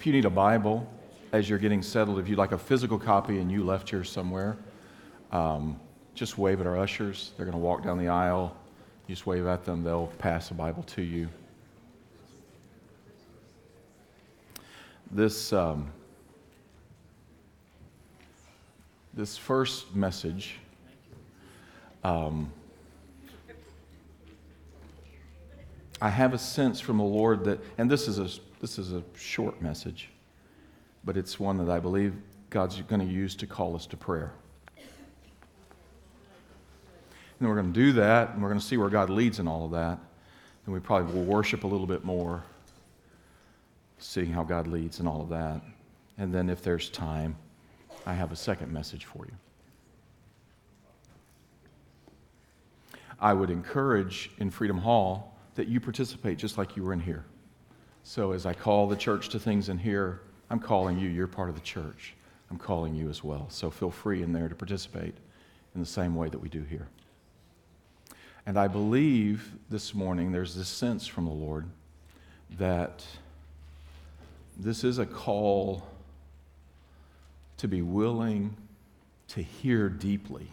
If you need a Bible as you're getting settled, if you'd like a physical copy and you left yours somewhere, just wave at our ushers. They're going to walk down the aisle. You just wave at them. They'll pass a Bible to you. This first message, I have a sense from the Lord that, and this is a short message, but it's one that I believe God's going to use to call us to prayer. And we're going to do that, and we're going to see where God leads in all of that. And we probably will worship a little bit more, seeing how God leads in all of that. And then if there's time, I have a second message for you. I would encourage in Freedom Hall that you participate just like you were in here. So as I call the church to things in here, I'm calling you. You're part of the church. I'm calling you as well. So feel free in there to participate in the same way that we do here. And I believe this morning there's this sense from the Lord that this is a call to be willing to hear deeply.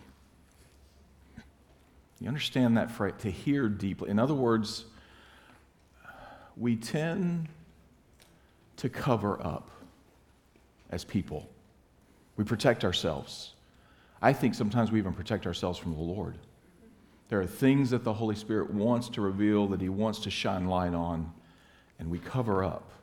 You understand that phrase, to hear deeply? In other words, we tend to cover up as people. We protect ourselves. I think sometimes we even protect ourselves from the Lord. There are things that the Holy Spirit wants to reveal, that He wants to shine light on, and we cover up.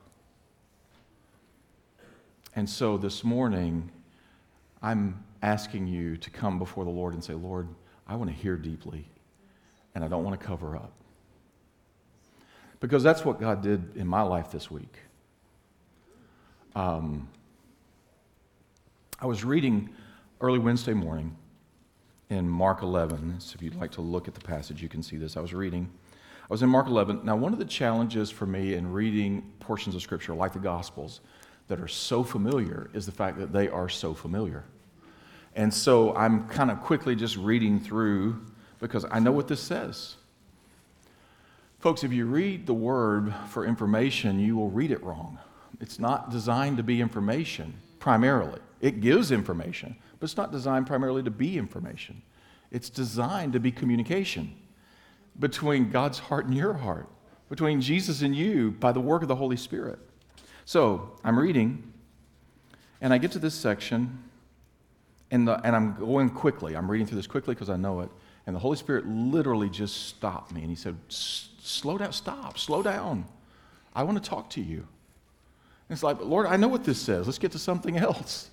And so this morning, I'm asking you to come before the Lord and say, Lord, I want to hear deeply, and I don't want to cover up. Because that's what God did in my life this week. I was reading early Wednesday morning in Mark 11. So if you'd like to look at the passage, you can see this. I was in Mark 11. Now, one of the challenges for me in reading portions of Scripture, like the Gospels, that are so familiar is the fact that they are so familiar. And so I'm kind of quickly just reading through because I know what this says. Folks, if you read the word for information, you will read it wrong. It's not designed to be information primarily. It gives information, but it's not designed primarily to be information. It's designed to be communication between God's heart and your heart, between Jesus and you by the work of the Holy Spirit. So I'm reading, and I get to this section, and I'm going quickly. I'm reading through this quickly because I know it. And the Holy Spirit literally just stopped me, and He said, slow down, slow down. I want to talk to you. And it's like, Lord, I know what this says. Let's get to something else.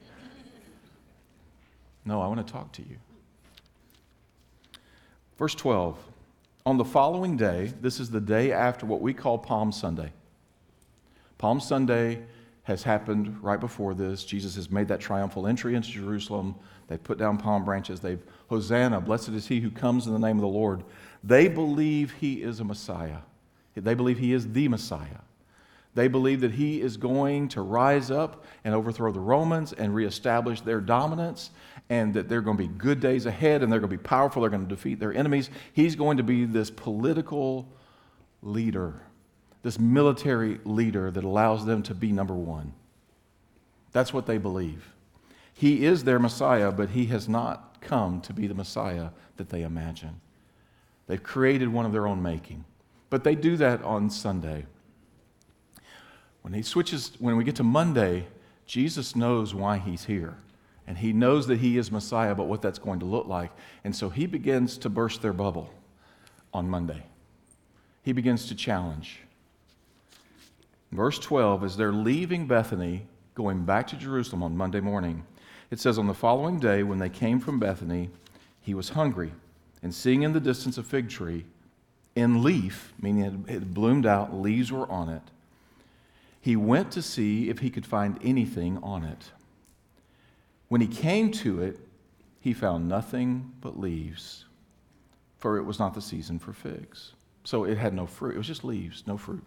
No, I want to talk to you. Verse 12, on the following day, this is the day after what we call Palm Sunday. Palm Sunday has happened right before this. Jesus has made that triumphal entry into Jerusalem. They put down palm branches. They've, Hosanna, blessed is he who comes in the name of the Lord. They believe He is a Messiah. They believe He is the Messiah. They believe that He is going to rise up and overthrow the Romans and reestablish their dominance, and that they're going to be good days ahead, and they're going to be powerful. They're going to defeat their enemies. He's going to be this political leader, this military leader that allows them to be number one. That's what they believe. He is their Messiah, but He has not come to be the Messiah that they imagine. They've created one of their own making. But they do that on Sunday. When we get to Monday, Jesus knows why He's here. And He knows that He is Messiah, but what that's going to look like. And so He begins to burst their bubble on Monday. He begins to challenge. Verse 12, as they're leaving Bethany, going back to Jerusalem on Monday morning, it says, on the following day, when they came from Bethany, He was hungry. And seeing in the distance a fig tree, in leaf, meaning it had bloomed out, leaves were on it, He went to see if He could find anything on it. When He came to it, He found nothing but leaves, for it was not the season for figs. So it had no fruit. It was just leaves, no fruit.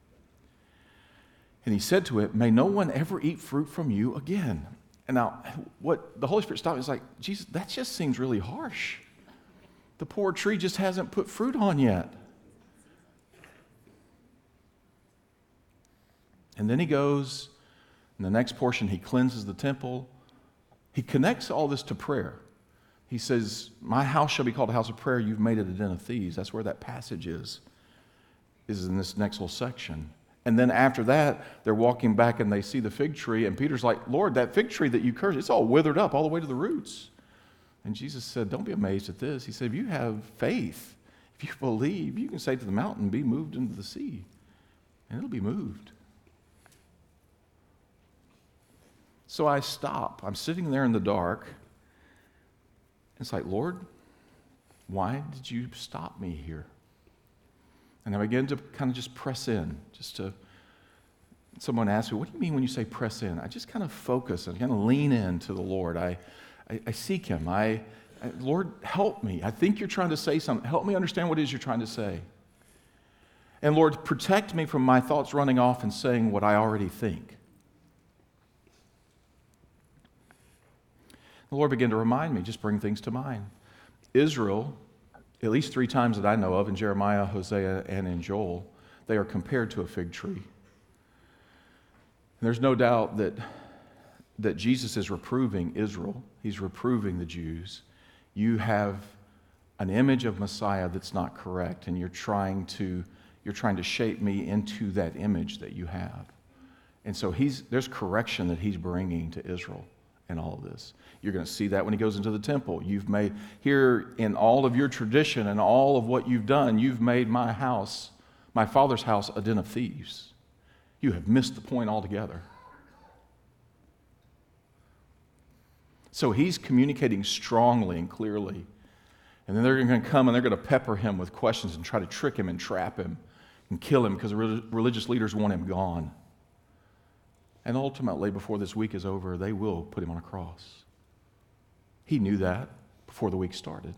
And He said to it, may no one ever eat fruit from you again. And now, what the Holy Spirit stopped me, is like, Jesus, that just seems really harsh. The poor tree just hasn't put fruit on yet. And then he goes, in the next portion, he cleanses the temple. He connects all this to prayer. He says, my house shall be called a house of prayer. You've made it a den of thieves. That's where that passage is in this next little section. And then after that, they're walking back and they see the fig tree. And Peter's like, Lord, that fig tree that you cursed, it's all withered up all the way to the roots. And Jesus said, don't be amazed at this. He said, if you have faith, if you believe, you can say to the mountain, be moved into the sea. And it'll be moved. So I stop. I'm sitting there in the dark. It's like, Lord, why did you stop me here? And I began to kind of just press in, someone asked me, what do you mean when you say press in? I just kind of focus and kind of lean into the Lord. I seek him. Lord, help me. I think you're trying to say something. Help me understand what it is you're trying to say. And Lord, protect me from my thoughts running off and saying what I already think. The Lord began to remind me, just bring things to mind. Israel, at least 3 times that I know of, in Jeremiah, Hosea, and in Joel, they are compared to a fig tree. And there's no doubt that Jesus is reproving Israel. He's reproving the Jews. You have an image of Messiah that's not correct, and you're trying to shape me into that image that you have. And so there's correction that he's bringing to Israel in all of this. You're going to see that when he goes into the temple. You've made, here in all of your tradition and all of what you've done, you've made my house, my Father's house, a den of thieves. You have missed the point altogether. So he's communicating strongly and clearly. And then they're going to come and they're going to pepper him with questions and try to trick him and trap him and kill him because the religious leaders want him gone. And ultimately, before this week is over, they will put him on a cross. He knew that before the week started.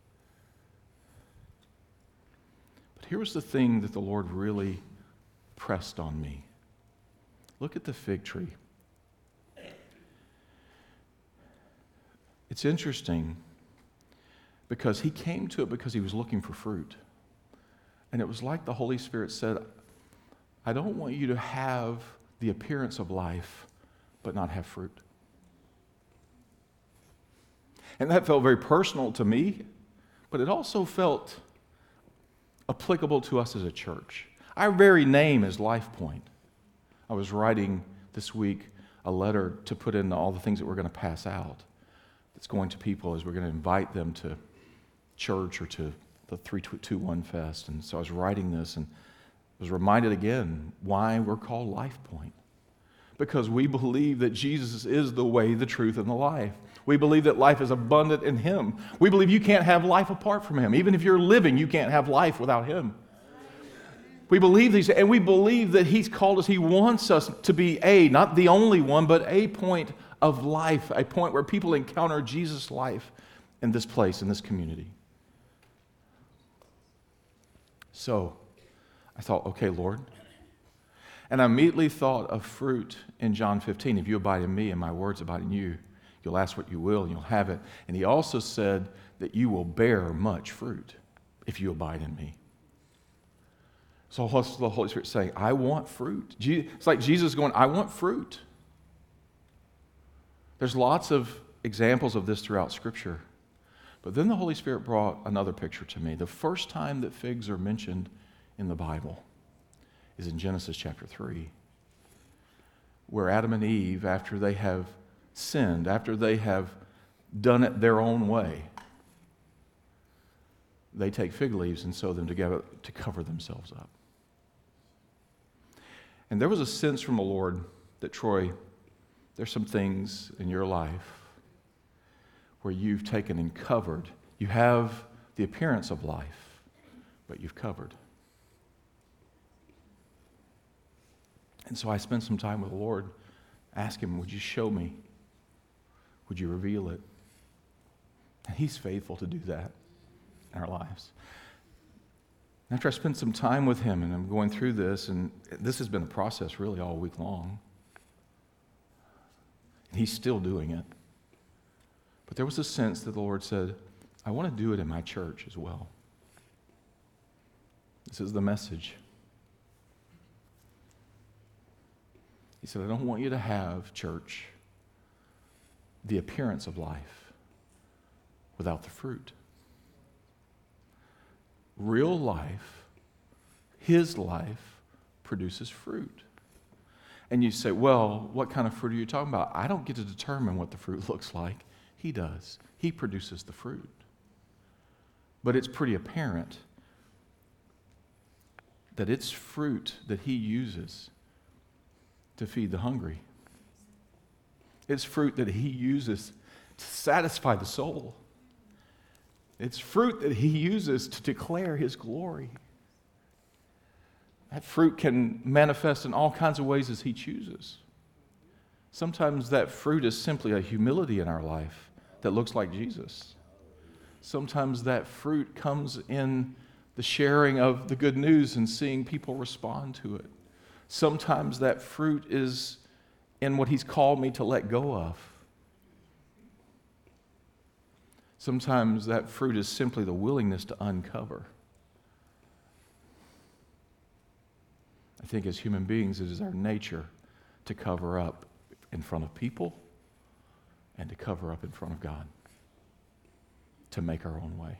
But here was the thing that the Lord really pressed on me. Look at the fig tree. It's interesting because he came to it because he was looking for fruit. And it was like the Holy Spirit said, I don't want you to have the appearance of life, but not have fruit. And that felt very personal to me, but it also felt applicable to us as a church. Our very name is Life Point. I was writing this week a letter to put in all the things that we're going to pass out. That's going to people as we're going to invite them to church or to the 321 Fest. And so I was writing this and was reminded again why we're called Life Point. Because we believe that Jesus is the way, the truth, and the life. We believe that life is abundant in him. We believe you can't have life apart from him. Even if you're living, you can't have life without him. We believe these, and we believe that he's called us, he wants us to be not the only one, but a point of life, a point where people encounter Jesus' life in this place, in this community. So I thought, okay, Lord. And I immediately thought of fruit in John 15. If you abide in me and my words abide in you, you'll ask what you will and you'll have it. And he also said that you will bear much fruit if you abide in me. So what's the Holy Spirit saying? I want fruit. It's like Jesus going, I want fruit. There's lots of examples of this throughout Scripture. But then the Holy Spirit brought another picture to me. The first time that figs are mentioned in the Bible is in Genesis chapter 3, where Adam and Eve, after they have sinned, after they have done it their own way, they take fig leaves and sew them together to cover themselves up. And there was a sense from the Lord that, Troy, there's some things in your life where you've taken and covered. You have the appearance of life, but you've covered. And so I spent some time with the Lord, ask him, would you show me? Would you reveal it? And he's faithful to do that in our lives. After I spent some time with him and I'm going through this, and this has been a process really all week long. And he's still doing it. But there was a sense that the Lord said, I want to do it in my church as well. This is the message. He said, I don't want you to have, church, the appearance of life without the fruit. Real life, his life, produces fruit. And you say, well, what kind of fruit are you talking about? I don't get to determine what the fruit looks like. He does. He produces the fruit. But it's pretty apparent that it's fruit that he uses to feed the hungry. It's fruit that he uses to satisfy the soul. It's fruit that he uses to declare his glory. That fruit can manifest in all kinds of ways as he chooses. Sometimes that fruit is simply a humility in our life that looks like Jesus. Sometimes that fruit comes in the sharing of the good news and seeing people respond to it. Sometimes that fruit is in what he's called me to let go of. Sometimes that fruit is simply the willingness to uncover. I think as human beings, it is our nature to cover up in front of people and to cover up in front of God, to make our own way.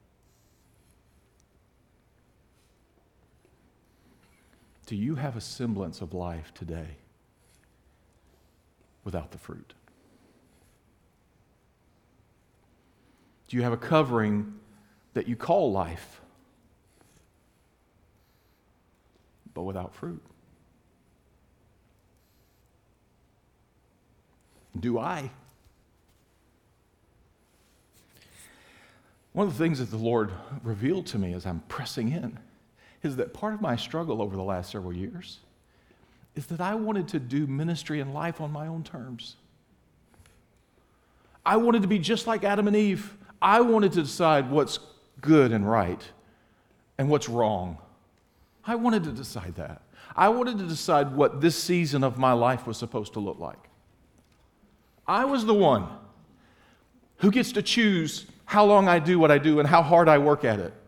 Do you have a semblance of life today without the fruit? Do you have a covering that you call life, but without fruit? Do I? One of the things that the Lord revealed to me as I'm pressing in is that part of my struggle over the last several years is that I wanted to do ministry and life on my own terms. I wanted to be just like Adam and Eve. I wanted to decide what's good and right and what's wrong. I wanted to decide that. I wanted to decide what this season of my life was supposed to look like. I was the one who gets to choose how long I do what I do and how hard I work at it.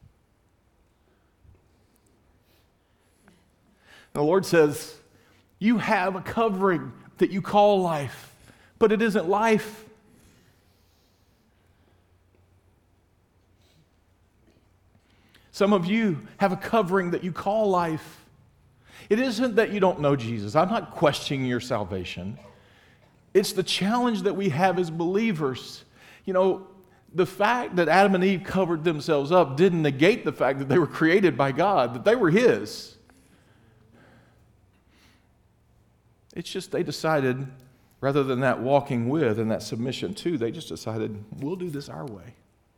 The Lord says, you have a covering that you call life, but it isn't life. Some of you have a covering that you call life. It isn't that you don't know Jesus. I'm not questioning your salvation. It's the challenge that we have as believers. You know, the fact that Adam and Eve covered themselves up didn't negate the fact that they were created by God, that they were his. It's just they decided, rather than that walking with and that submission to, they just decided, we'll do this our way.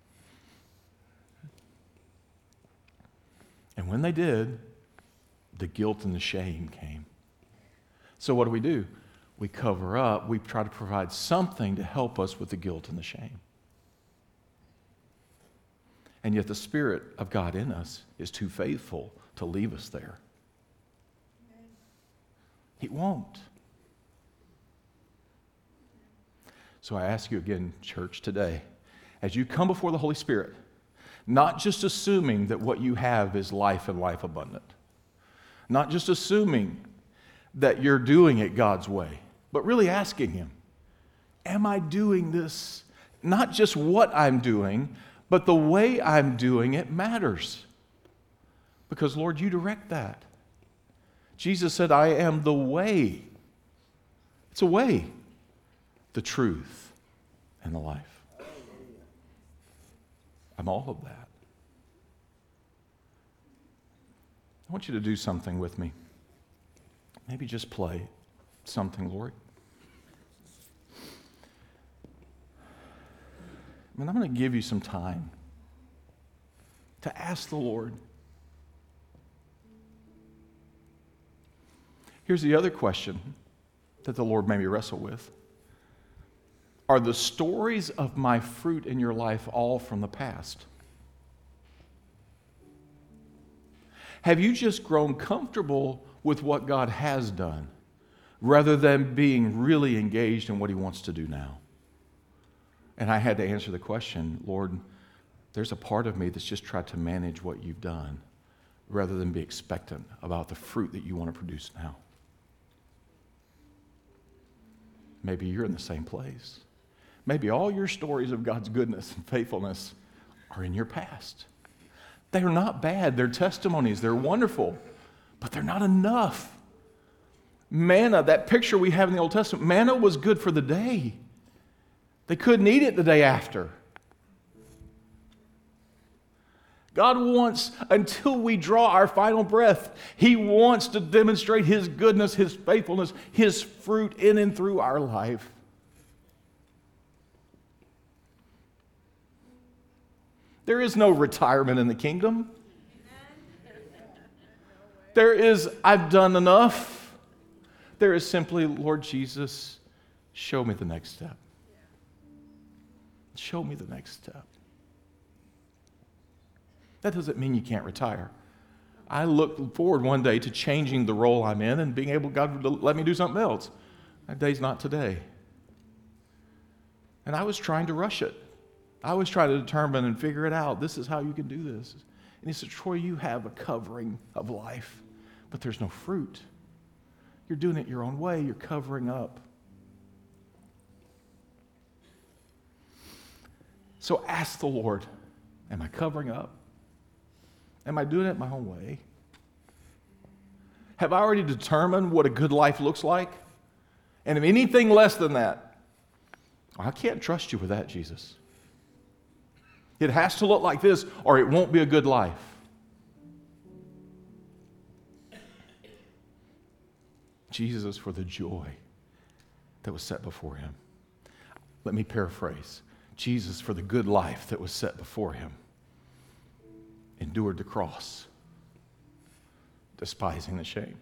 And when they did, the guilt and the shame came. So what do? We cover up. We try to provide something to help us with the guilt and the shame. And yet the Spirit of God in us is too faithful to leave us there. He won't. So I ask you again, church, today, as you come before the Holy Spirit, not just assuming that what you have is life and life abundant, not just assuming that you're doing it God's way, but really asking Him, am I doing this? Not just what I'm doing, but the way I'm doing it matters. Because, Lord, you direct that. Jesus said, I am the way. It's a way, the truth, and the life. I'm all of that. I want you to do something with me. Maybe just play something, Lord. I'm going to give you some time to ask the Lord. Here's the other question that the Lord made me wrestle with. Are the stories of my fruit in your life all from the past? Have you just grown comfortable with what God has done rather than being really engaged in what He wants to do now? And I had to answer the question, Lord, there's a part of me that's just tried to manage what you've done rather than be expectant about the fruit that you want to produce now. Maybe you're in the same place. Maybe all your stories of God's goodness and faithfulness are in your past. They're not bad. They're testimonies. They're wonderful. But they're not enough. Manna, that picture we have in the Old Testament, manna was good for the day. They couldn't eat it the day after. God wants, until we draw our final breath, He wants to demonstrate His goodness, His faithfulness, His fruit in and through our life. There is no retirement in the kingdom. There is, I've done enough. There is simply, Lord Jesus, show me the next step. Show me the next step. That doesn't mean you can't retire. I look forward one day to changing the role I'm in and being able, God, to let me do something else. That day's not today. And I was trying to rush it. I was trying to determine and figure it out. This is how you can do this. And he said, Troy, you have a covering of life, but there's no fruit. You're doing it your own way. You're covering up. So ask the Lord, am I covering up? Am I doing it my own way? Have I already determined what a good life looks like? And if anything less than that, I can't trust you with that, Jesus. It has to look like this or it won't be a good life. Jesus for the joy that was set before him. Let me paraphrase. Jesus for the good life that was set before him endured the cross, despising the shame.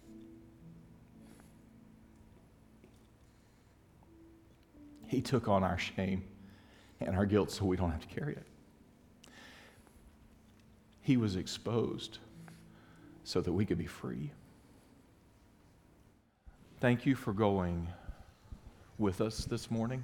He took on our shame and our guilt so we don't have to carry it. He was exposed so that we could be free. Thank you for going with us this morning.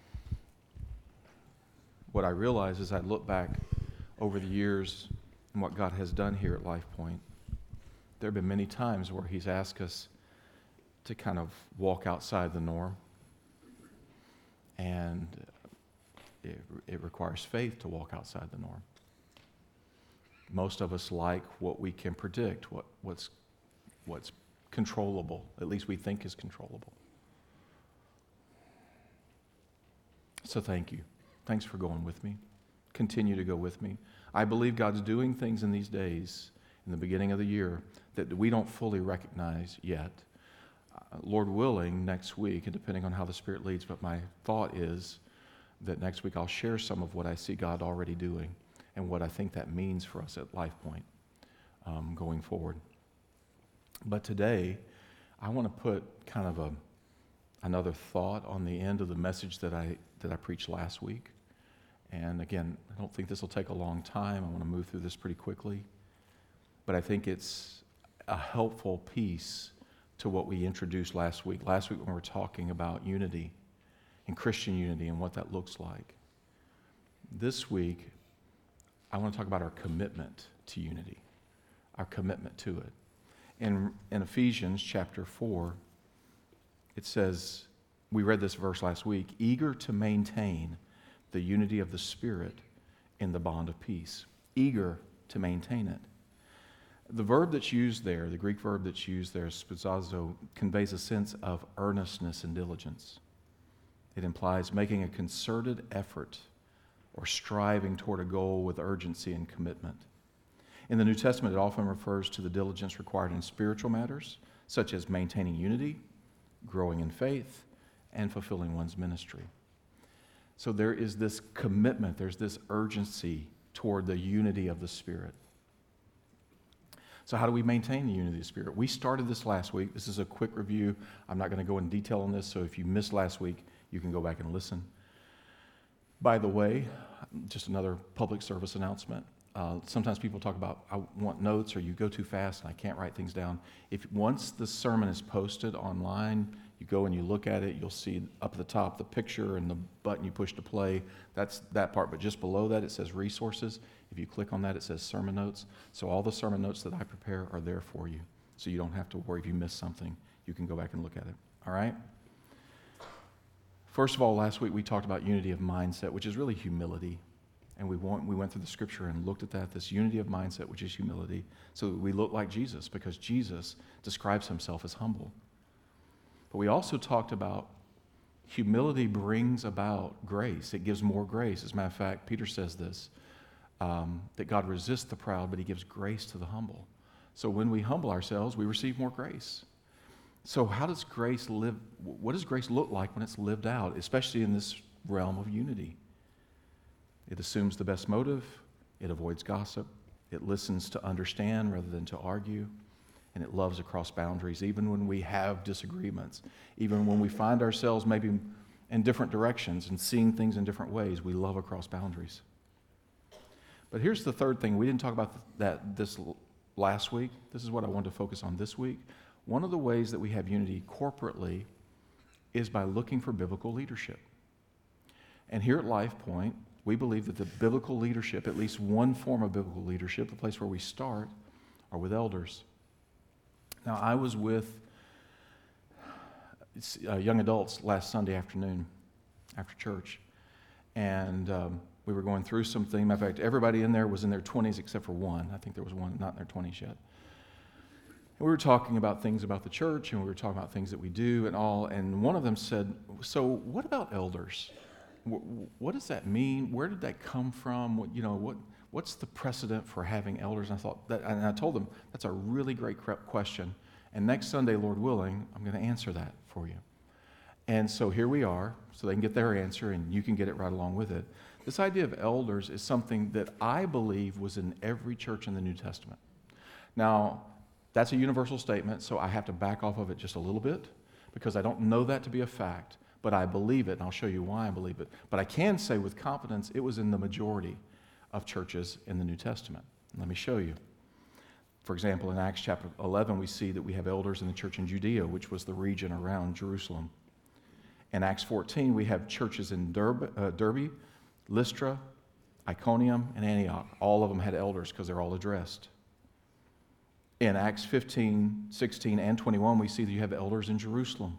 What I realize as I look back over the years and what God has done here at Life Point, there have been many times where He's asked us to kind of walk outside the norm. And it requires faith to walk outside the norm. Most of us like what we can predict, what's controllable, at least we think is controllable. So thank you. Thanks for going with me. Continue to go with me. I believe God's doing things in these days, in the beginning of the year, that we don't fully recognize yet. Lord willing, next week, and depending on how the Spirit leads, but my thought is that next week I'll share some of what I see God already doing and what I think that means for us at Life Point going forward. But today, I want to put kind of another thought on the end of the message that I preached last week. And again, I don't think this will take a long time. I want to move through this pretty quickly. But I think it's a helpful piece to what we introduced last week. Last week when we were talking about unity and Christian unity and what that looks like. This week, I want to talk about our commitment to unity, our commitment to it. In Ephesians chapter 4, it says, we read this verse last week, eager to maintain the unity of the Spirit in the bond of peace. Eager to maintain it. The verb that's used there, the Greek verb that's used there, spouzazo, conveys a sense of earnestness and diligence. It implies making a concerted effort or striving toward a goal with urgency and commitment. In the New Testament, it often refers to the diligence required in spiritual matters, such as maintaining unity, growing in faith, and fulfilling one's ministry. So there is this commitment, there's this urgency toward the unity of the Spirit. So how do we maintain the unity of the Spirit? We started this last week. This is a quick review. I'm not going to go in detail on this, so if you missed last week, you can go back and listen. By the way, just another public service announcement. Sometimes people talk about, I want notes, or you go too fast and I can't write things down. Once the sermon is posted online, you go and you look at it, you'll see up at the top the picture and the button you push to play. That's that part, but just below that it says resources. If you click on that, it says sermon notes. So all the sermon notes that I prepare are there for you. So you don't have to worry if you miss something. You can go back and look at it. All right? First of all, last week we talked about unity of mindset, which is really humility. And we went through the scripture and looked at that, this unity of mindset, which is humility, so that we look like Jesus, because Jesus describes himself as humble. But we also talked about humility brings about grace. It gives more grace. As a matter of fact, Peter says this, that God resists the proud, but he gives grace to the humble. So when we humble ourselves, we receive more grace. So how does grace live? What does grace look like when it's lived out, especially in this realm of unity? It assumes the best motive, it avoids gossip, it listens to understand rather than to argue, and it loves across boundaries, even when we have disagreements. Even when we find ourselves maybe in different directions and seeing things in different ways, we love across boundaries. But here's the third thing. We didn't talk about that this last week. This is what I wanted to focus on this week. One of the ways that we have unity corporately is by looking for biblical leadership. And here at Life Point, we believe that the biblical leadership, at least one form of biblical leadership, the place where we start, are with elders. Now, I was with young adults last Sunday afternoon after church, and we were going through something. Matter of fact, everybody in there was in their 20s except for one. I think there was one not in their 20s yet. And we were talking about things about the church, and we were talking about things that we do and all, and one of them said, so what about elders? What does that mean? Where did that come from? What's the precedent for having elders? And I told them, that's a really great question. And next Sunday, Lord willing, I'm going to answer that for you. And so here we are, so they can get their answer and you can get it right along with it. This idea of elders is something that I believe was in every church in the New Testament. Now, that's a universal statement, so I have to back off of it just a little bit because I don't know that to be a fact. But I believe it, and I'll show you why I believe it. But I can say with confidence it was in the majority of churches in the New Testament. Let me show you. For example, in Acts chapter 11, we see that we have elders in the church in Judea, which was the region around Jerusalem. In Acts 14, we have churches in Derbe, Lystra, Iconium, and Antioch. All of them had elders because they're all addressed. In Acts 15, 16, and 21, we see that you have elders in Jerusalem.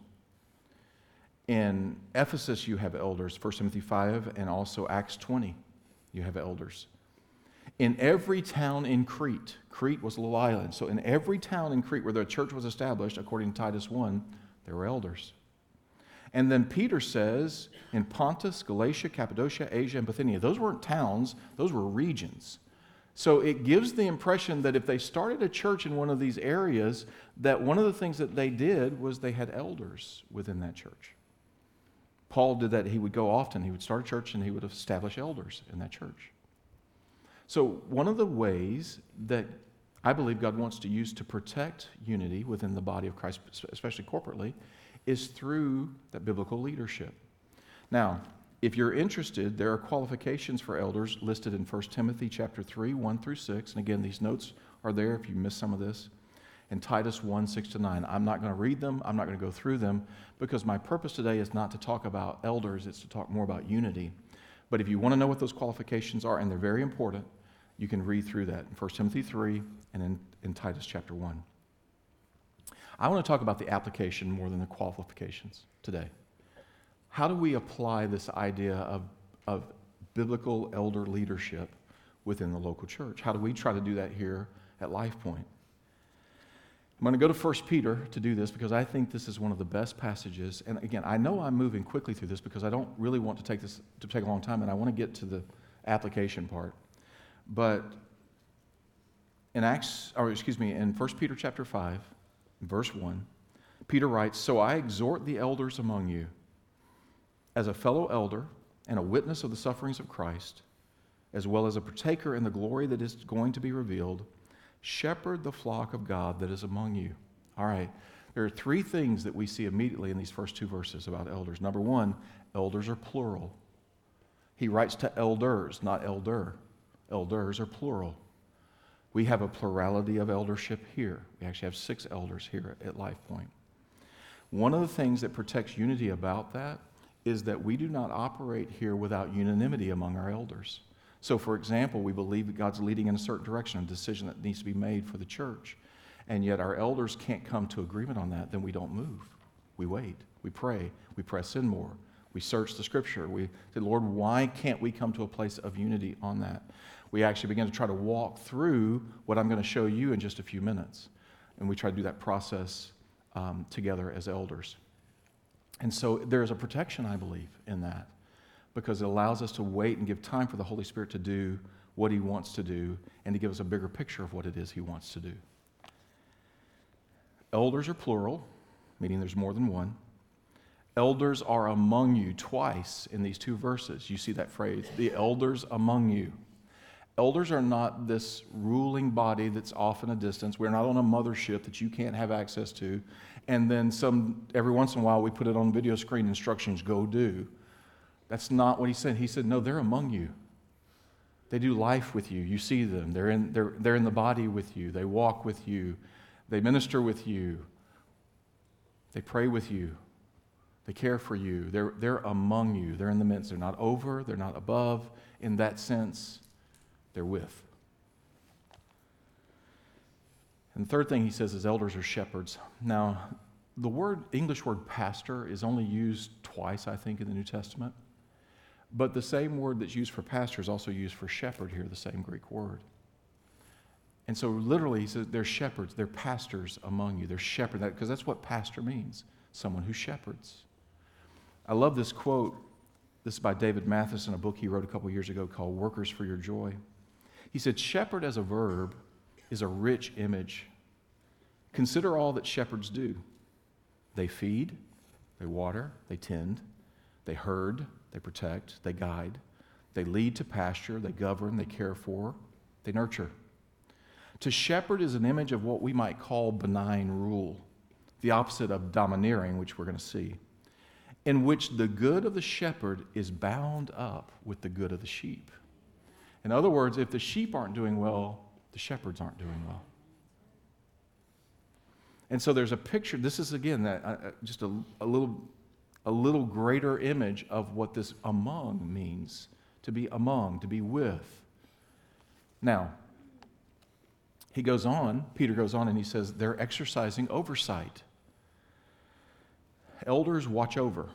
In Ephesus, you have elders, 1 Timothy 5, and also Acts 20, you have elders. In every town in Crete was a little island, so in every town in Crete where the church was established, according to Titus 1, there were elders. And then Peter says, in Pontus, Galatia, Cappadocia, Asia, and Bithynia, those weren't towns, those were regions. So it gives the impression that if they started a church in one of these areas, that one of the things that they did was they had elders within that church. Paul did that. He would go often. He would start a church and he would establish elders in that church. So one of the ways that I believe God wants to use to protect unity within the body of Christ, especially corporately, is through that biblical leadership. Now, if you're interested, there are qualifications for elders listed in 1 Timothy chapter 3, 1 through 6. And again, these notes are there if you missed some of this. And Titus 1, 6 to 9. I'm not going to read them. I'm not going to go through them because my purpose today is not to talk about elders. It's to talk more about unity. But if you want to know what those qualifications are, and they're very important, you can read through that in 1 Timothy 3 and in Titus chapter 1. I want to talk about the application more than the qualifications today. How do we apply this idea of biblical elder leadership within the local church? How do we try to do that here at Life Point? I'm going to go to 1 Peter to do this because I think this is one of the best passages. And again, I know I'm moving quickly through this because I don't really want to take a long time, and I want to get to the application part. But in 1 Peter chapter 5, verse 1, Peter writes, "So I exhort the elders among you, as a fellow elder and a witness of the sufferings of Christ, as well as a partaker in the glory that is going to be revealed, shepherd the flock of God that is among you." All right, there are three things that we see immediately in these first two verses about elders. Number one, elders are plural. He writes to elders, not elder. Elders are plural. We have a plurality of eldership here. We actually have 6 elders here at Life Point. One of the things that protects unity about that is that we do not operate here without unanimity among our elders. So, for example, we believe that God's leading in a certain direction, a decision that needs to be made for the church, and yet our elders can't come to agreement on that, then we don't move. We wait. We pray. We press in more. We searched the Scripture. We said, Lord, why can't we come to a place of unity on that? We actually began to try to walk through what I'm going to show you in just a few minutes. And we try to do that process together as elders. And so there's a protection, I believe, in that, because it allows us to wait and give time for the Holy Spirit to do what He wants to do and to give us a bigger picture of what it is He wants to do. Elders are plural, meaning there's more than one. Elders are among you twice in these two verses. You see that phrase, the elders among you. Elders are not this ruling body that's off in a distance. We're not on a mothership that you can't have access to. And then every once in a while we put it on video screen, instructions, go do. That's not what he said. He said, no, they're among you. They do life with you. You see them. They're in the body with you. They walk with you. They minister with you. They pray with you. They care for you. They're among you. They're in the midst. They're not over. They're not above. In that sense, they're with. And the third thing he says is elders are shepherds. Now, the English word pastor is only used twice, I think, in the New Testament. But the same word that's used for pastor is also used for shepherd here, the same Greek word. And so literally he says they're shepherds, they're pastors among you. They're shepherds, because that's what pastor means, someone who shepherds. I love this quote. This is by David Mathis in a book he wrote a couple years ago called Workers for Your Joy. He said, shepherd as a verb is a rich image. Consider all that shepherds do. They feed, they water, they tend, they herd, they protect, they guide, they lead to pasture, they govern, they care for, they nurture. To shepherd is an image of what we might call benign rule, the opposite of domineering, which we're going to see, in which the good of the shepherd is bound up with the good of the sheep. In other words, if the sheep aren't doing well, the shepherds aren't doing well. And so there's a picture. This is, again, just a little greater image of what this among means, to be among, to be with. Now, Peter goes on and he says, they're exercising oversight. Elders watch over.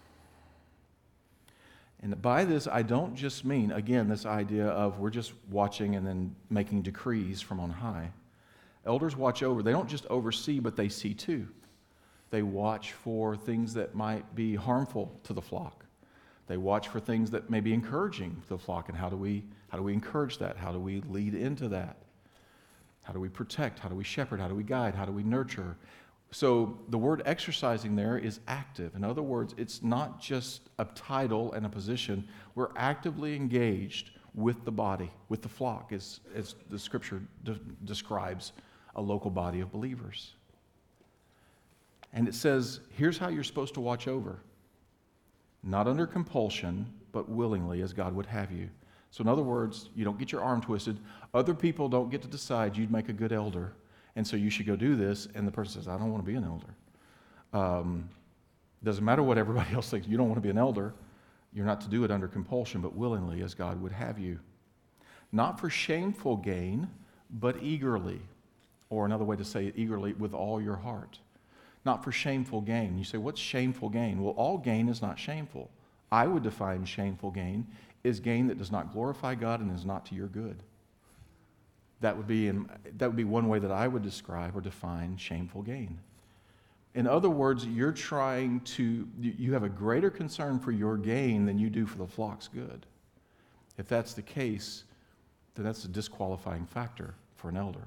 And by this, I don't just mean, again, this idea of we're just watching and then making decrees from on high. Elders watch over. They don't just oversee, but they see too. They watch for things that might be harmful to the flock. They watch for things that may be encouraging to the flock. And how do we encourage that? How do we lead into that? How do we protect? How do we shepherd? How do we guide? How do we nurture? So the word exercising there is active. In other words, it's not just a title and a position. We're actively engaged with the body, with the flock, as the Scripture describes a local body of believers. And it says, here's how you're supposed to watch over. Not under compulsion, but willingly, as God would have you. So in other words, you don't get your arm twisted. Other people don't get to decide you'd make a good elder, and so you should go do this. And the person says, I don't want to be an elder. Doesn't matter what everybody else thinks. You don't want to be an elder. You're not to do it under compulsion, but willingly, as God would have you. Not for shameful gain, but eagerly. Or another way to say it, eagerly, with all your heart. Not for shameful gain. You say, what's shameful gain? Well, all gain is not shameful. I would define shameful gain is gain that does not glorify God and is not to your good. That would be one way that I would describe or define shameful gain. In other words, you have a greater concern for your gain than you do for the flock's good. If that's the case, then that's a disqualifying factor for an elder.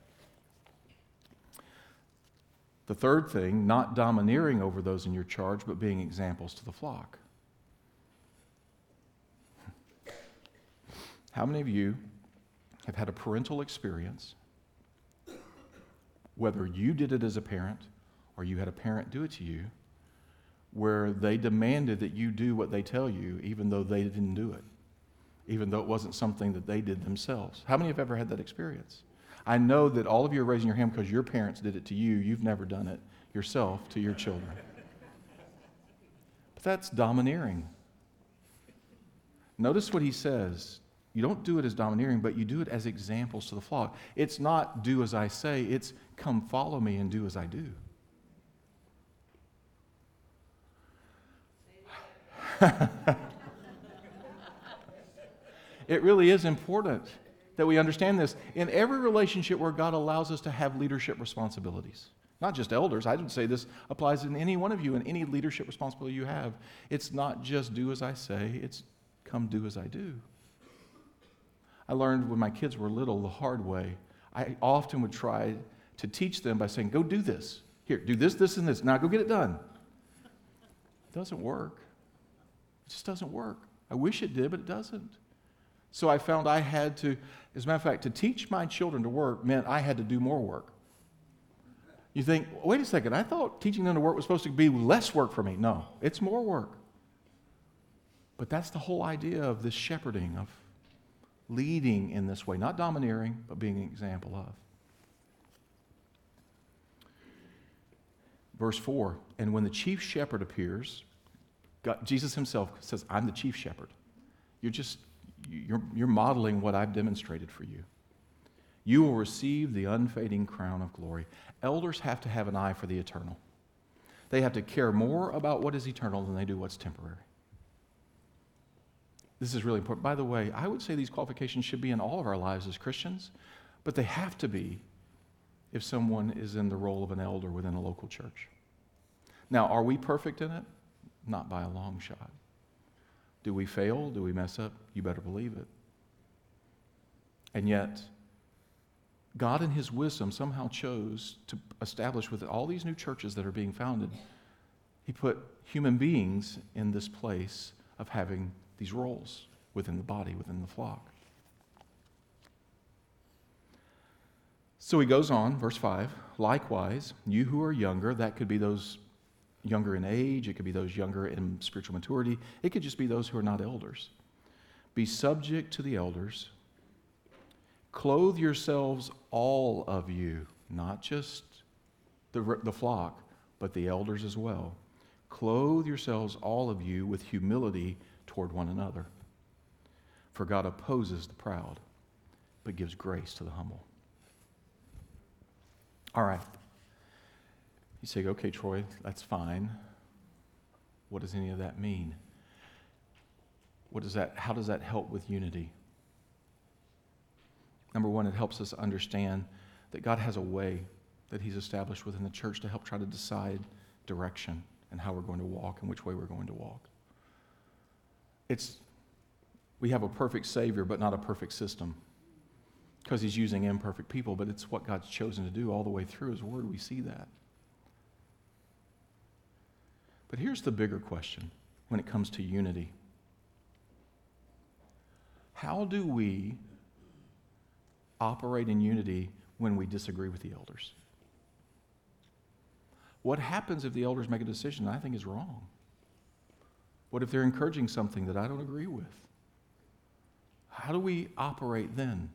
The third thing, not domineering over those in your charge, but being examples to the flock. How many of you have had a parental experience, whether you did it as a parent or you had a parent do it to you, where they demanded that you do what they tell you even though they didn't do it, even though it wasn't something that they did themselves? How many have ever had that experience? I know that all of you are raising your hand because your parents did it to you. You've never done it yourself to your children. But that's domineering. Notice what he says. You don't do it as domineering, but you do it as examples to the flock. It's not do as I say, it's come follow me and do as I do. It really is important that we understand this. In every relationship where God allows us to have leadership responsibilities, not just elders, I would say this applies in any one of you and any leadership responsibility you have. It's not just do as I say, it's come do as I do. I learned when my kids were little the hard way. I often would try to teach them by saying, go do this. Here, do this, this, and this. Now go get it done. It doesn't work. It just doesn't work. I wish it did, but it doesn't. So I found I had to, as a matter of fact, to teach my children to work meant I had to do more work. You think, wait a second, I thought teaching them to work was supposed to be less work for me. No, it's more work. But that's the whole idea of this shepherding, of leading in this way, not domineering, but being an example of. Verse 4, and when the chief shepherd appears, Jesus himself says, I'm the chief shepherd. You're modeling what I've demonstrated for you. You will receive the unfading crown of glory. Elders have to have an eye for the eternal. They have to care more about what is eternal than they do what's temporary. This is really important. By the way, I would say these qualifications should be in all of our lives as Christians, but they have to be if someone is in the role of an elder within a local church. Now, are we perfect in it? Not by a long shot. Do we fail? Do we mess up? You better believe it. And yet, God in his wisdom somehow chose to establish with all these new churches that are being founded, he put human beings in this place of having these roles within the body, within the flock. So he goes on, verse 5, likewise, you who are younger, that could be those younger in age, it could be those younger in spiritual maturity, it could just be those who are not elders. Be subject to the elders. Clothe yourselves, all of you, not just the flock, but the elders as well. Clothe yourselves, all of you, with humility toward one another. For God opposes the proud, but gives grace to the humble. All right. You say, okay, Troy, that's fine. What does any of that mean? How does that help with unity? Number one, it helps us understand that God has a way that he's established within the church to help try to decide direction and how we're going to walk and which way we're going to walk. We have a perfect Savior, but not a perfect system, because he's using imperfect people, but it's what God's chosen to do all the way through his word. We see that. But here's the bigger question when it comes to unity. How do we operate in unity when we disagree with the elders? What happens if the elders make a decision I think is wrong? What if they're encouraging something that I don't agree with? How do we operate then?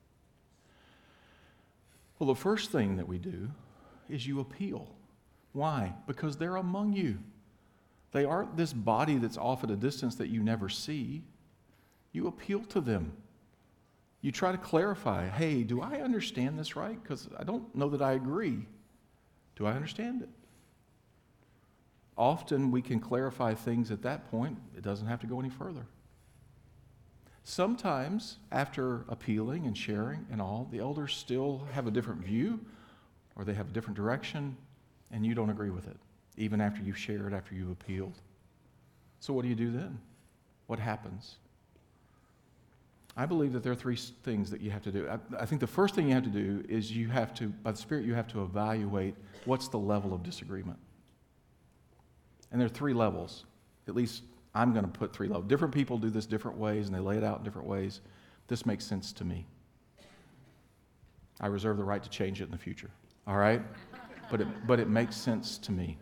Well, the first thing that we do is you appeal. Why? Because they're among you. They aren't this body that's off at a distance that you never see. You appeal to them. You try to clarify, hey, do I understand this right? Because I don't know that I agree. Do I understand it? Often we can clarify things at that point. It doesn't have to go any further. Sometimes, after appealing and sharing and all, the elders still have a different view or they have a different direction and you don't agree with it, even after you've shared, after you've appealed. So what do you do then? What happens? I believe that there are three things that you have to do. I think the first thing you have to do is you have to, by the Spirit, you have to evaluate what's the level of disagreement. And there are three levels. At least I'm going to put three levels. Different people do this different ways and they lay it out in different ways. This makes sense to me. I reserve the right to change it in the future. All right? But it makes sense to me.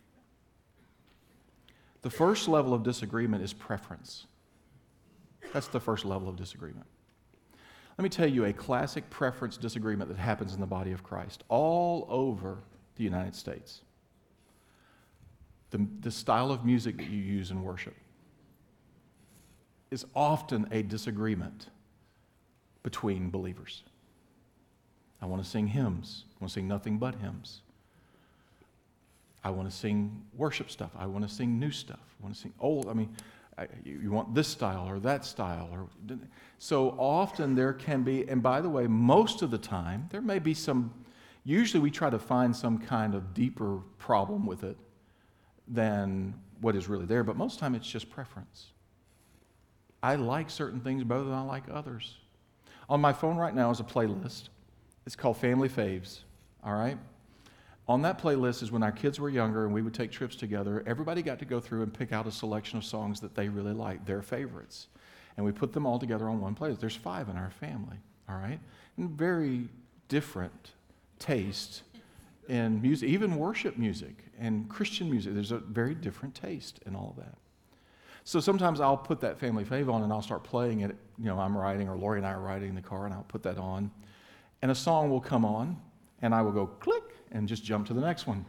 The first level of disagreement is preference. That's the first level of disagreement. Let me tell you a classic preference disagreement that happens in the body of Christ all over the United States. The style of music that you use in worship is often a disagreement between believers. I want to sing hymns. I want to sing nothing but hymns. I want to sing worship stuff. I want to sing new stuff. I want to sing old. I mean, you want this style or that style. So often there can be, and by the way, most of the time, there may be some, usually we try to find some kind of deeper problem with it than what is really there, but most of the time it's just preference. I like certain things better than I like others. On my phone right now is a playlist. It's called Family Faves, all right? On that playlist is when our kids were younger and we would take trips together. Everybody got to go through and pick out a selection of songs that they really liked, their favorites. And we put them all together on one playlist. There's 5 in our family, all right? And very different taste in music, even worship music and Christian music. There's a very different taste in all of that. So sometimes I'll put that Family Fave on and I'll start playing it. You know, I'm riding, or Lori and I are riding in the car, and I'll put that on. And a song will come on, and I will go click and just jump to the next one.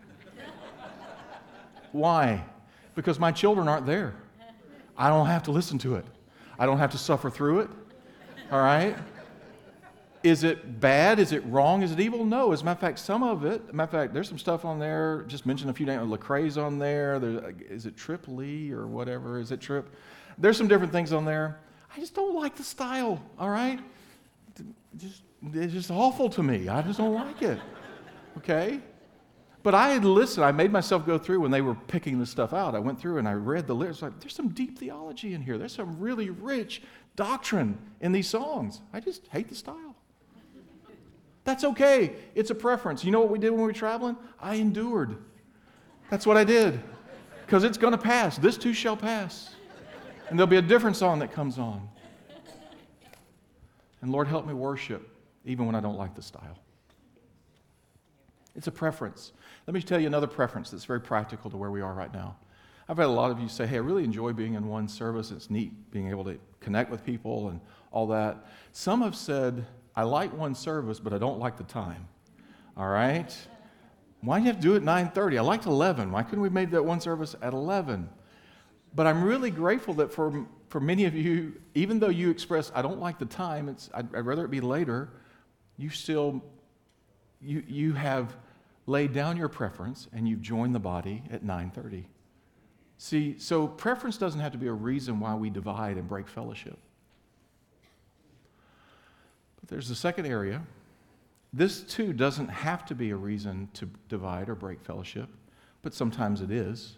Why? Because my children aren't there. I don't have to listen to it. I don't have to suffer through it. All right? Is it bad? Is it wrong? Is it evil? No. As a matter of fact, some of it, there's some stuff on there, just mention a few names. Lecrae's on there. Is it Trip Lee or whatever? Is it Trip? There's some different things on there. I just don't like the style, all right? It's just awful to me. I just don't like it, okay? But I had listened. I made myself go through when they were picking this stuff out. I went through and I read the lyrics. Like, there's some deep theology in here. There's some really rich doctrine in these songs. I just hate the style. That's okay. It's a preference. You know what we did when we were traveling? I endured. That's what I did. Because it's going to pass. This too shall pass. And there'll be a different song that comes on. And Lord, help me worship even when I don't like the style. It's a preference. Let me tell you another preference that's very practical to where we are right now. I've had a lot of you say, hey, I really enjoy being in one service. It's neat being able to connect with people and all that. Some have said, I like one service, but I don't like the time. All right? Why do you have to do it at 9:30? I liked 11. Why couldn't we make that one service at 11? But I'm really grateful that for many of you, even though you express, I don't like the time, I'd rather it be later, you still, you have laid down your preference and you've joined the body at 9:30. See, so preference doesn't have to be a reason why we divide and break fellowship. But there's a second area. This too doesn't have to be a reason to divide or break fellowship, but sometimes it is.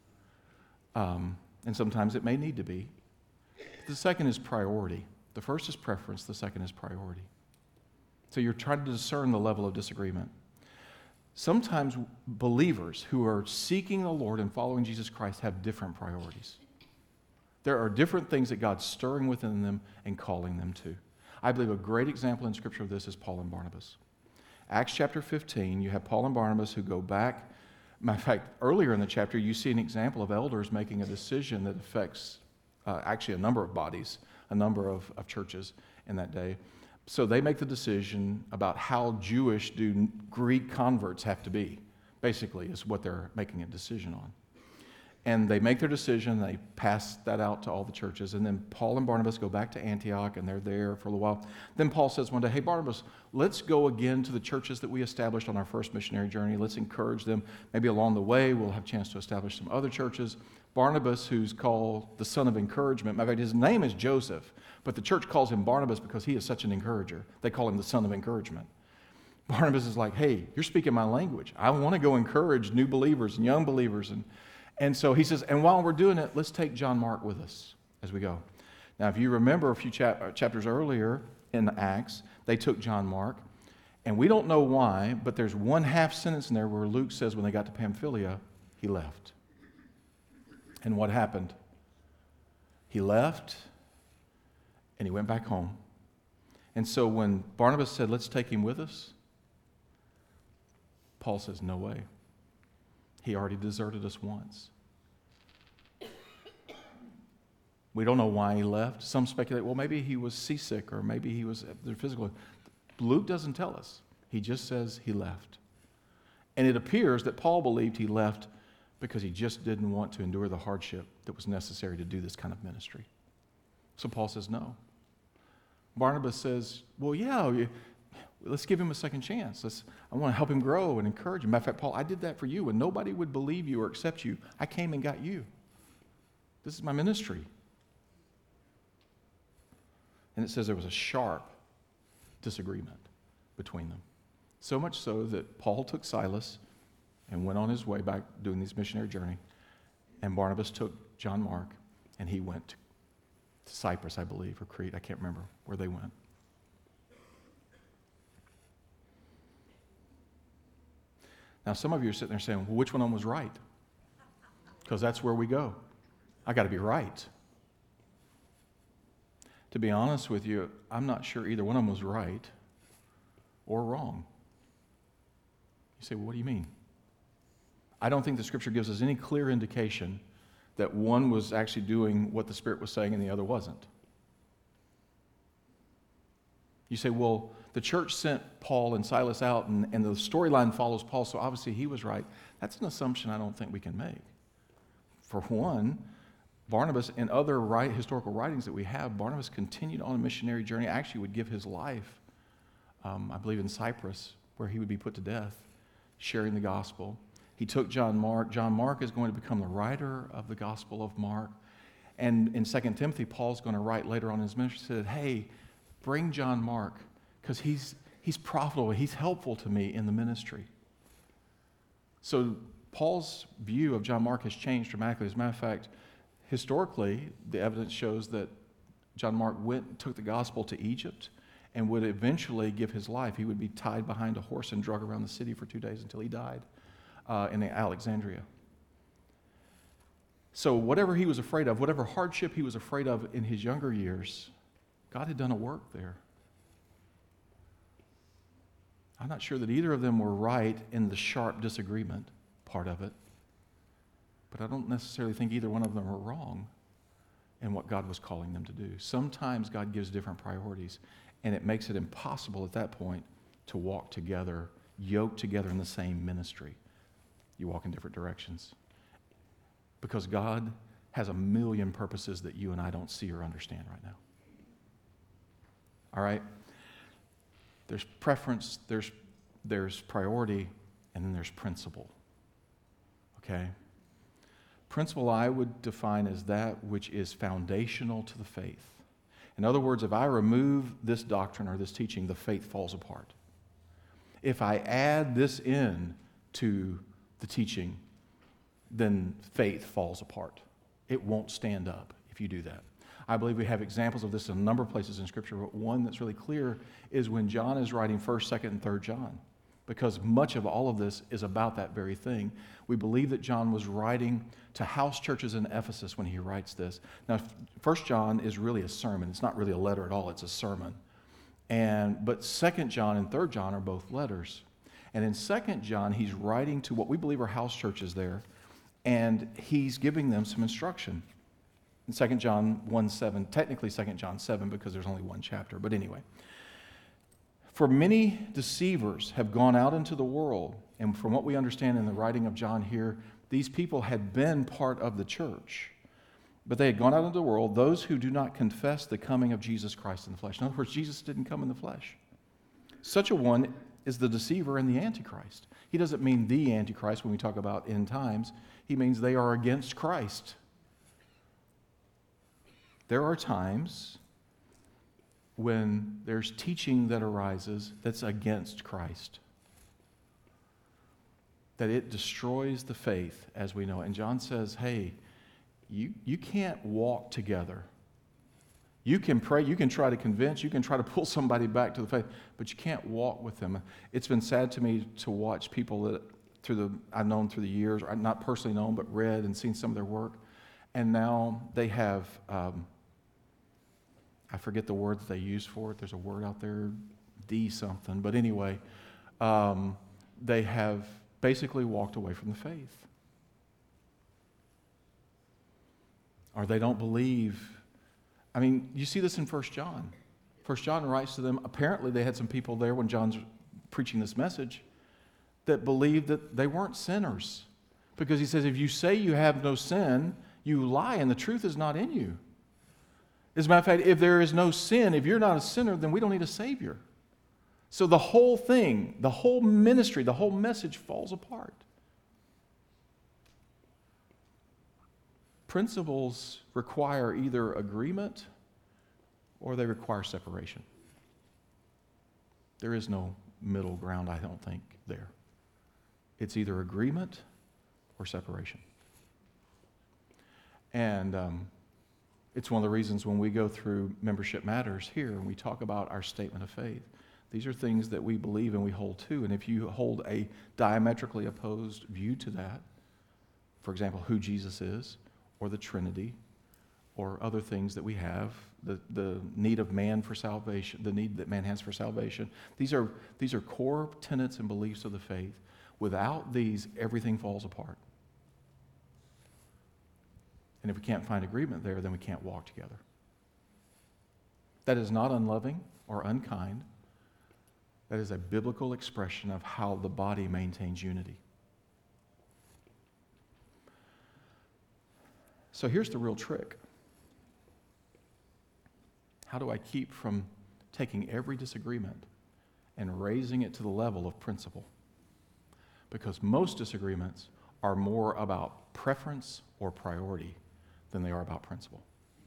And sometimes it may need to be. The second is priority. The first is preference, the second is priority. So you're trying to discern the level of disagreement. Sometimes believers who are seeking the Lord and following Jesus Christ have different priorities. There are different things that God's stirring within them and calling them to. I believe a great example in Scripture of this is Paul and Barnabas. Acts chapter 15, you have Paul and Barnabas who go back. Matter of fact, earlier in the chapter, you see an example of elders making a decision that affects actually a number of bodies, a number of churches in that day. So they make the decision about how Jewish do Greek converts have to be, basically, is what they're making a decision on. And they make their decision, they pass that out to all the churches, and then Paul and Barnabas go back to Antioch, and they're there for a little while. Then Paul says one day, hey, Barnabas, let's go again to the churches that we established on our first missionary journey. Let's encourage them. Maybe along the way, we'll have a chance to establish some other churches. Barnabas, who's called the son of encouragement, matter of fact, his name is Joseph, but the church calls him Barnabas because he is such an encourager. They call him the son of encouragement. Barnabas is like, hey, you're speaking my language. I want to go encourage new believers and young believers. And so he says, and while we're doing it, let's take John Mark with us as we go. Now, if you remember a few chapters earlier in Acts, they took John Mark. And we don't know why, but there's one half sentence in there where Luke says when they got to Pamphylia, he left. And what happened? He left, and he went back home. And so when Barnabas said, let's take him with us, Paul says, no way. He already deserted us once. We don't know why he left. Some speculate, well, maybe he was seasick or maybe he was physical. Luke doesn't tell us. He just says he left. And it appears that Paul believed he left because he just didn't want to endure the hardship that was necessary to do this kind of ministry. So Paul says no. Barnabas says, well, yeah, Let's give him a second chance. I want to help him grow and encourage him. Matter of fact, Paul, I did that for you. When nobody would believe you or accept you, I came and got you. This is my ministry. And it says there was a sharp disagreement between them. So much so that Paul took Silas and went on his way back doing this missionary journey. And Barnabas took John Mark, and he went to Cyprus, I believe, or Crete. I can't remember where they went. Now, some of you are sitting there saying, well, which one of them was right? Because that's where we go. I got to be right. To be honest with you, I'm not sure either one of them was right or wrong. You say, well, what do you mean? I don't think the Scripture gives us any clear indication that one was actually doing what the Spirit was saying and the other wasn't. You say, well, the church sent Paul and Silas out, and the storyline follows Paul, so obviously he was right. That's an assumption I don't think we can make. For one, Barnabas, in other historical writings that we have, Barnabas continued on a missionary journey, actually would give his life, I believe in Cyprus, where he would be put to death, sharing the gospel. He took John Mark. John Mark is going to become the writer of the Gospel of Mark. And in 2 Timothy, Paul's going to write later on in his ministry, said, hey, bring John Mark, because he's profitable, he's helpful to me in the ministry. So Paul's view of John Mark has changed dramatically. As a matter of fact, historically, the evidence shows that John Mark went and took the gospel to Egypt and would eventually give his life. He would be tied behind a horse and drug around the city for 2 days until he died in Alexandria. So whatever he was afraid of, whatever hardship he was afraid of in his younger years, God had done a work there. I'm not sure that either of them were right in the sharp disagreement part of it, but I don't necessarily think either one of them were wrong in what God was calling them to do. Sometimes God gives different priorities, and it makes it impossible at that point to walk together, yoked together in the same ministry. You walk in different directions. Because God has a million purposes that you and I don't see or understand right now. All right? There's preference, there's priority, and then there's principle. Okay? Principle I would define as that which is foundational to the faith. In other words, if I remove this doctrine or this teaching, the faith falls apart. If I add this in to the teaching, then faith falls apart. It won't stand up if you do that. I believe we have examples of this in a number of places in Scripture, but one that's really clear is when John is writing 1st, 2nd, and 3rd John, because much of all of this is about that very thing. We believe that John was writing to house churches in Ephesus when he writes this. Now, 1st John is really a sermon. It's not really a letter at all. It's a sermon. But 2nd John and 3rd John are both letters. And in 2nd John, he's writing to what we believe are house churches there, and he's giving them some instruction. In 2 John 1:7, technically 2 John 7 because there's only one chapter, but anyway. For many deceivers have gone out into the world, and from what we understand in the writing of John here, these people had been part of the church, but they had gone out into the world, those who do not confess the coming of Jesus Christ in the flesh. In other words, Jesus didn't come in the flesh. Such a one is the deceiver and the Antichrist. He doesn't mean the Antichrist when we talk about end times. He means they are against Christ. There are times when there's teaching that arises that's against Christ, that it destroys the faith as we know it. And John says, hey, you can't walk together. You can pray, you can try to convince, you can try to pull somebody back to the faith, but you can't walk with them. It's been sad to me to watch people that I've known through the years, or not personally known, but read and seen some of their work, and now they have, I forget the word that they use for it. There's a word out there, D something, but anyway, they have basically walked away from the faith. Or they don't believe. I mean, you see this in 1 John. 1 John writes to them, apparently they had some people there when John's preaching this message that believed that they weren't sinners. Because he says, if you say you have no sin, you lie and the truth is not in you. As a matter of fact, if there is no sin, if you're not a sinner, then we don't need a Savior. So the whole thing, the whole ministry, the whole message falls apart. Principles require either agreement or they require separation. There is no middle ground, I don't think, there. It's either agreement or separation. And it's one of the reasons when we go through Membership Matters here and we talk about our statement of faith, these are things that we believe and we hold to. And if you hold a diametrically opposed view to that, for example, who Jesus is, or the Trinity, or other things that we have, the need of man for salvation, the need that man has for salvation, these are core tenets and beliefs of the faith. Without these, everything falls apart. And if we can't find agreement there, then we can't walk together. That is not unloving or unkind. That is a biblical expression of how the body maintains unity. So here's the real trick. How do I keep from taking every disagreement and raising it to the level of principle? Because most disagreements are more about preference or priority than they are about principle.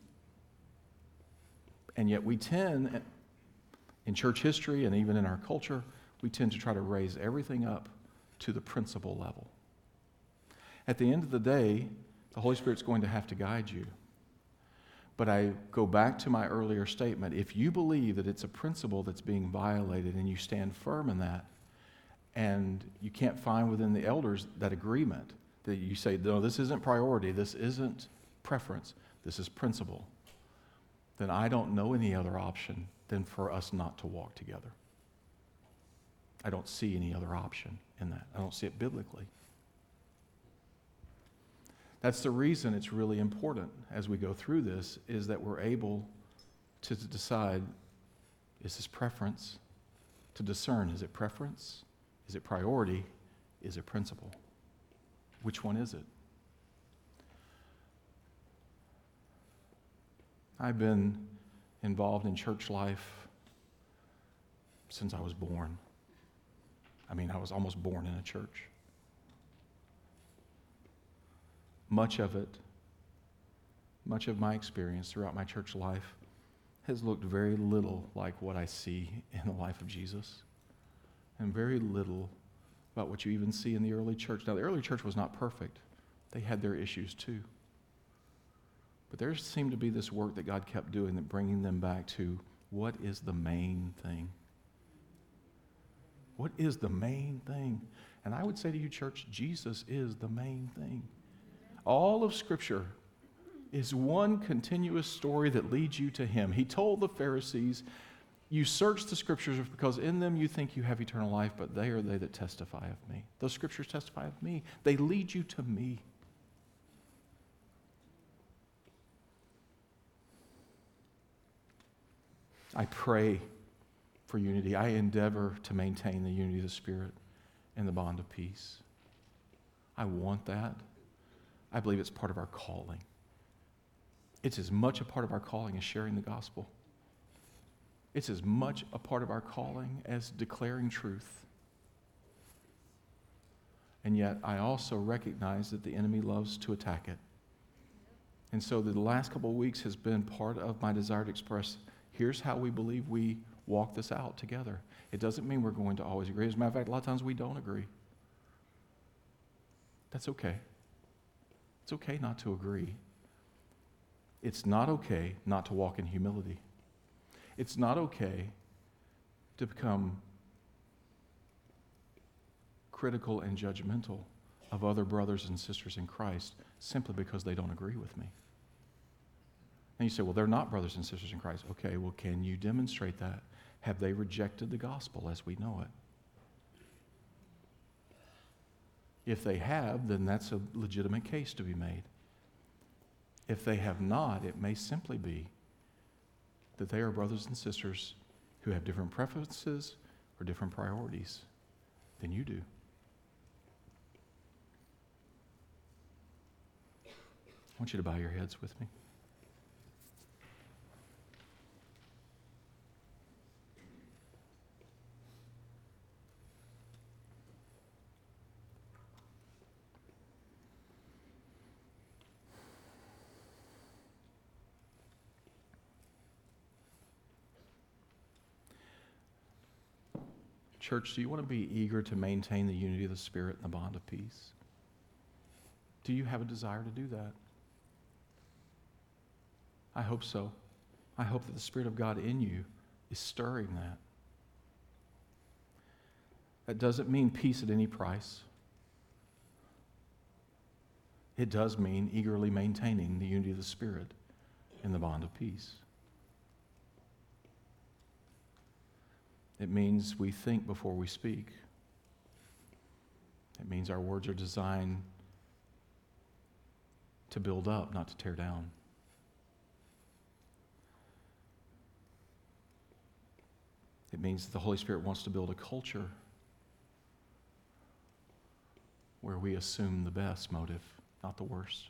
And yet we tend, in church history and even in our culture, we tend to try to raise everything up to the principle level. At the end of the day, the Holy Spirit's going to have to guide you. But I go back to my earlier statement. If you believe that it's a principle that's being violated and you stand firm in that, and you can't find within the elders that agreement, that you say, no, this isn't priority, this isn't preference, this is principle, then I don't know any other option than for us not to walk together. I don't see any other option in that. I don't see it biblically. That's the reason it's really important as we go through this, is that we're able to decide, is this preference? To discern, is it preference? Is it priority? Is it principle? Which one is it? I've been involved in church life since I was born. I was almost born in a church. Much of my experience throughout my church life has looked very little like what I see in the life of Jesus, and very little about what you even see in the early church. Now, the early church was not perfect. They had their issues too. But there seemed to be this work that God kept doing, that bringing them back to what is the main thing? What is the main thing? And I would say to you, church, Jesus is the main thing. All of Scripture is one continuous story that leads you to Him. He told the Pharisees, you search the Scriptures because in them you think you have eternal life, but they are they that testify of me. Those Scriptures testify of me. They lead you to me. I pray for unity. I endeavor to maintain the unity of the Spirit and the bond of peace. I want that. I believe it's part of our calling. It's as much a part of our calling as sharing the gospel. It's as much a part of our calling as declaring truth. And yet, I also recognize that the enemy loves to attack it. And so the last couple of weeks has been part of my desire to express, here's how we believe we walk this out together. It doesn't mean we're going to always agree. As a matter of fact, a lot of times we don't agree. That's okay. It's okay not to agree. It's not okay not to walk in humility. It's not okay to become critical and judgmental of other brothers and sisters in Christ simply because they don't agree with me. And you say, well, they're not brothers and sisters in Christ. Okay, well, can you demonstrate that? Have they rejected the gospel as we know it? If they have, then that's a legitimate case to be made. If they have not, it may simply be that they are brothers and sisters who have different preferences or different priorities than you do. I want you to bow your heads with me. Church, do you want to be eager to maintain the unity of the Spirit and the bond of peace? Do you have a desire to do that? I hope so. I hope that the Spirit of God in you is stirring that. That doesn't mean peace at any price. It does mean eagerly maintaining the unity of the Spirit in the bond of peace. It means we think before we speak. It means our words are designed to build up, not to tear down. It means that the Holy Spirit wants to build a culture where we assume the best motive, not the worst.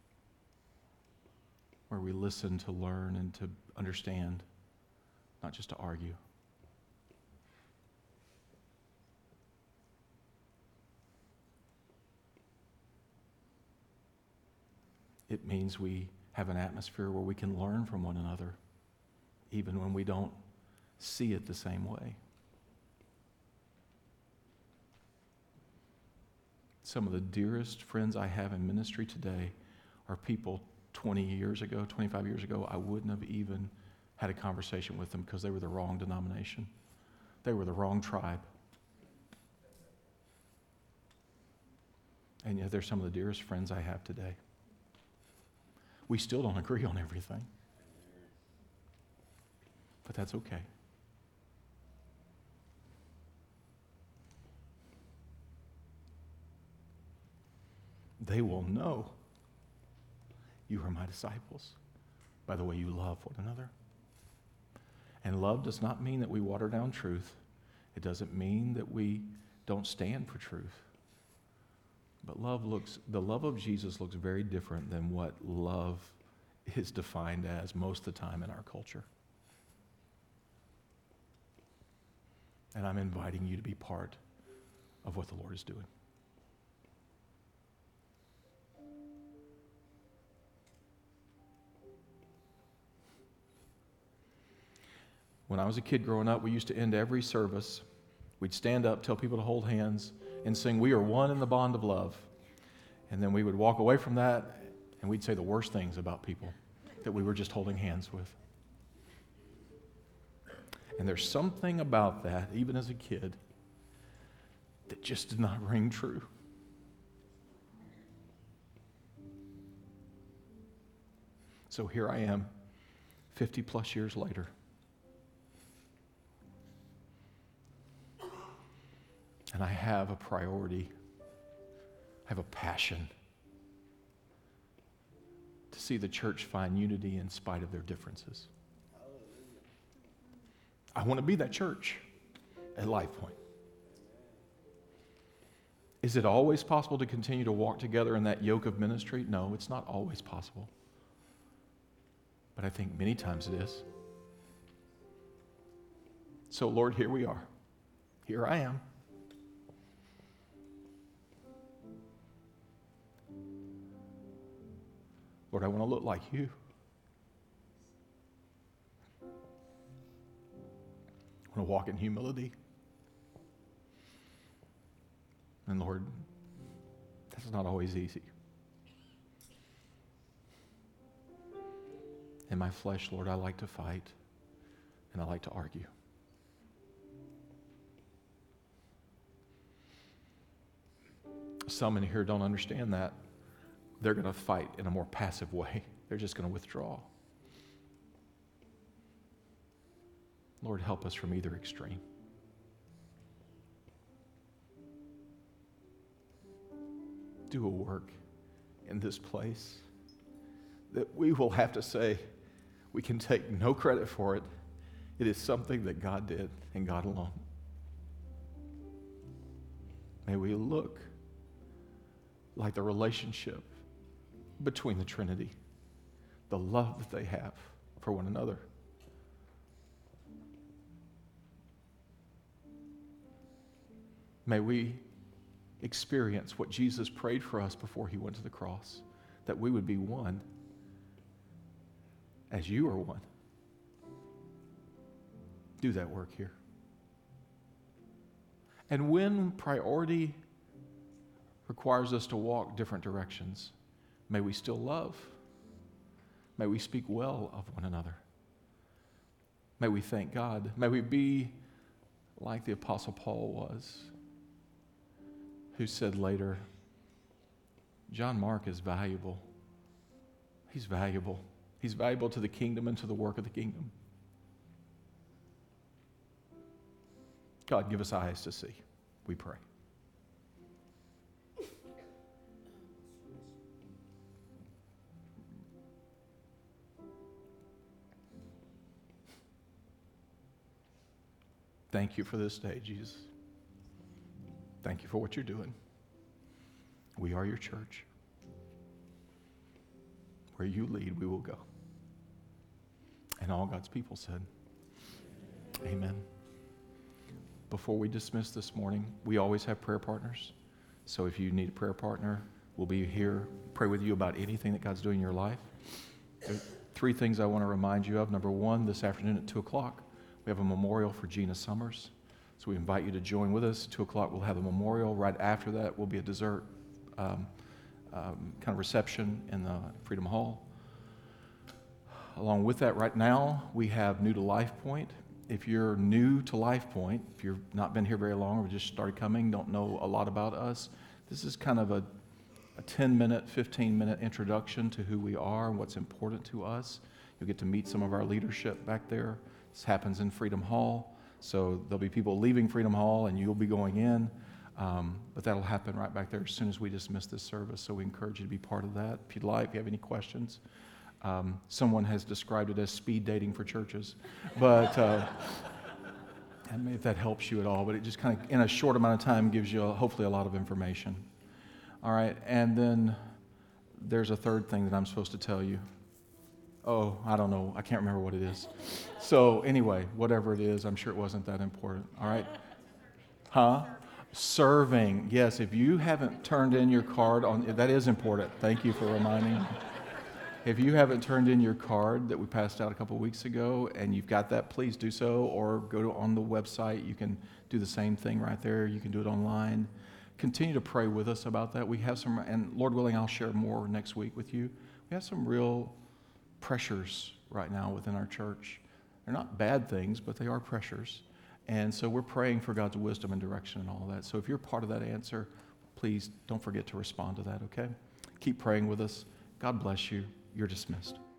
Where we listen to learn and to understand, not just to argue. It means we have an atmosphere where we can learn from one another, even when we don't see it the same way. Some of the dearest friends I have in ministry today are people 20 years ago, 25 years ago, I wouldn't have even had a conversation with them because they were the wrong denomination. They were the wrong tribe. And yet they're some of the dearest friends I have today. We still don't agree on everything. But that's okay. They will know you are my disciples by the way you love one another. And love does not mean that we water down truth. It doesn't mean that we don't stand for truth. But the love of Jesus looks very different than what love is defined as most of the time in our culture. And I'm inviting you to be part of what the Lord is doing. When I was a kid growing up, we used to end every service. We'd stand up, tell people to hold hands, and sing, "We are one in the bond of love." And then we would walk away from that, and we'd say the worst things about people that we were just holding hands with. And there's something about that, even as a kid, that just did not ring true. So here I am, 50 plus years later. And I have a priority. I have a passion to see the church find unity in spite of their differences. I want to be that church at Life Point. Is it always possible to continue to walk together in that yoke of ministry? No, it's not always possible. But I think many times it is. So, Lord, here we are. Here I am. Lord, I want to look like you. I want to walk in humility. And Lord, that's not always easy. In my flesh, Lord, I like to fight and I like to argue. Some in here don't understand that. They're going to fight in a more passive way. They're just going to withdraw. Lord, help us from either extreme. Do a work in this place that we will have to say we can take no credit for it. It is something that God did and God alone. May we look like the relationship between the Trinity, the love that they have for one another. May we experience what Jesus prayed for us before he went to the cross, that we would be one as you are one. Do that work here. And when priority requires us to walk different directions, may we still love. May we speak well of one another. May we thank God. May we be like the Apostle Paul was, who said later, John Mark is valuable. He's valuable. He's valuable to the kingdom and to the work of the kingdom. God, give us eyes to see, we pray. Thank you for this day, Jesus. Thank you for what you're doing. We are your church. Where you lead, we will go. And all God's people said, amen. Before we dismiss this morning, we always have prayer partners. So if you need a prayer partner, we'll be here, pray with you about anything that God's doing in your life. There are 3 things I want to remind you of. Number 1, this afternoon at 2 o'clock, we have a memorial for Gina Summers. So we invite you to join with us. 2 o'clock, we'll have a memorial. Right after that will be a dessert kind of reception in the Freedom Hall. Along with that, right now, we have New to Life Point. If you're new to Life Point, if you've not been here very long or just started coming, don't know a lot about us, this is kind of a 10-minute, 15-minute introduction to who we are and what's important to us. You'll get to meet some of our leadership back there. This happens in Freedom Hall. So there'll be people leaving Freedom Hall and you'll be going in. But that'll happen right back there as soon as we dismiss this service. So we encourage you to be part of that. If you'd like, if you have any questions. Someone has described it as speed dating for churches. But and maybe if that helps you at all. But it just kind of, in a short amount of time, gives you hopefully a lot of information. All right. And then there's a third thing that I'm supposed to tell you. Oh, I don't know. I can't remember what it is. So anyway, whatever it is, I'm sure it wasn't that important. All right? Huh? Serving. Yes, if you haven't turned in your card that is important. Thank you for reminding me. If you haven't turned in your card that we passed out a couple of weeks ago and you've got that, please do so, or go on the website. You can do the same thing right there. You can do it online. Continue to pray with us about that. We have some, and Lord willing, I'll share more next week with you. We have some real pressures right now within our church. They're not bad things, but they are pressures. And so we're praying for God's wisdom and direction and all that. So if you're part of that answer, please don't forget to respond to that, okay? Keep praying with us. God bless you. You're dismissed.